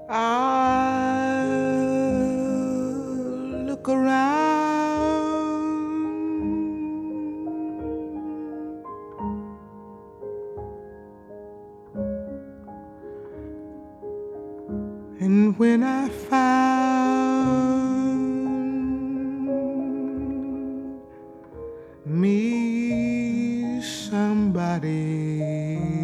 I look around and when I found me somebody